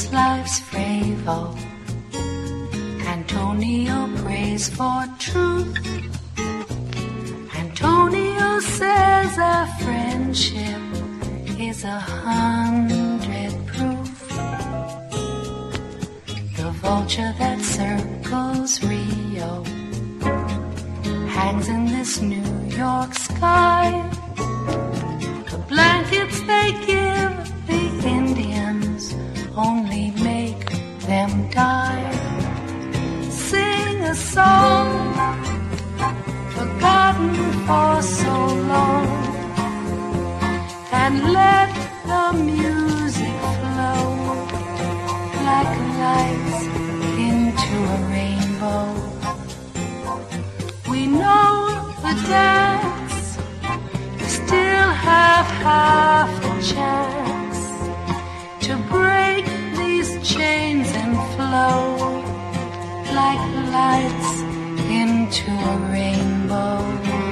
life's fable. Antonio prays for truth. Antonio says our friendship is 100 proof. The vulture that circles Rio hangs in this New York sky. The blankets they give the Indians only make them die. Sing a song forgotten for so long, and let the music flow like lights into a rainbow. We know the dance, we still have half a chance to break these chains and flow like lights into a rainbow.